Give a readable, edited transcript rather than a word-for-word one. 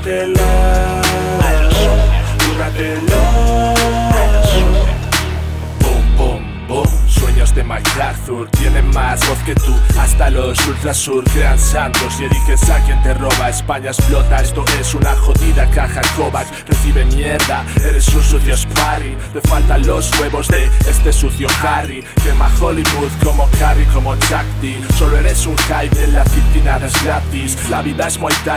Cúrratelo, cúrratelo. Boom, boom, boom. Sueños de MacArthur tienen más voz que tú. Hasta los ultrasur crean santos y eliges a quien te roba. España explota, esto es una jodida caja Kovac. Recibe mierda, eres un sucio Sparry. Te faltan los huevos de este sucio Harry. Quema Hollywood como Carrie, como Chuck D. Solo eres un hype, en la City nada es gratis. La vida es Muay Thai.